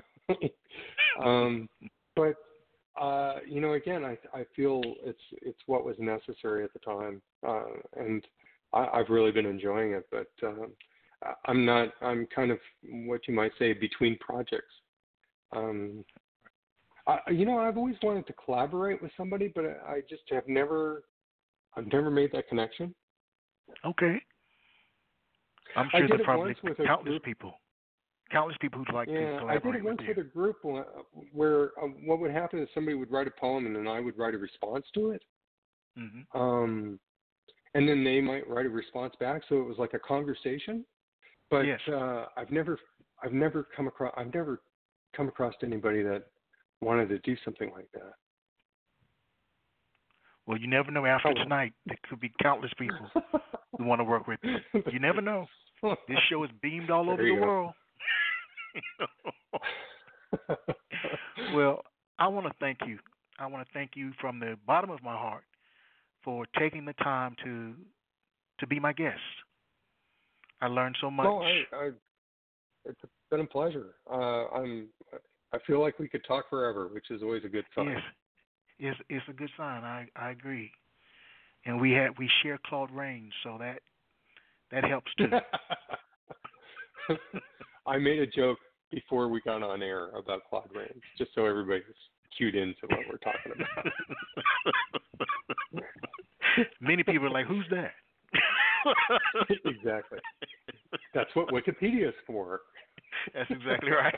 um, but uh, you know, again, I I feel it's it's what was necessary at the time, uh, and I, I've really been enjoying it. But um, I'm not. I'm kind of what you might say between projects. Um, I, you know, I've always wanted to collaborate with somebody, but I just have never. I've never made that connection. Okay. I'm I sure did there it probably once with a countless group. people, countless people who'd like Yeah, to I did collaborate it once with with, you. a group where uh, what would happen is somebody would write a poem and then I would write a response to it. Mm-hmm. Um, and then they might write a response back, so it was like a conversation. But yes. uh, I've never, I've never come across, I've never come across anybody that wanted to do something like that. Well, you never know. After Oh. tonight, there could be countless people who want to work with you. You never know. This show is beamed all over the go. world. Well, I want to thank you. I want to thank you from the bottom of my heart for taking the time to to be my guest. I learned so much. No, I, I, it's been a pleasure. Uh, I'm. I feel like we could talk forever, which is always a good sign. Yes, it's it's a good sign. I, I agree. And we had we share Claude Rains, so that that helps too. I made a joke before we got on air about Claude Rains, just so everybody's cued into what we're talking about. Many people are like, "Who's that?" Exactly. That's what Wikipedia is for. That's exactly right.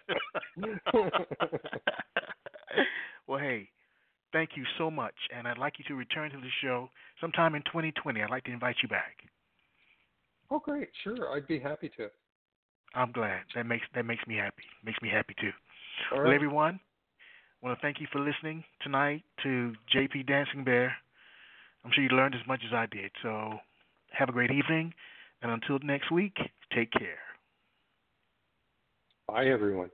Well, hey, thank you so much, and I'd like you to return to the show sometime in twenty twenty. I'd like to invite you back. Oh, great. Sure. I'd be happy to. I'm glad. That makes that makes me happy. Makes me happy too. All right. Well, everyone, I want to thank you for listening tonight to J P Dancing Bear. I'm sure you learned as much as I did. So have a great evening, and until next week, take care. Bye, everyone.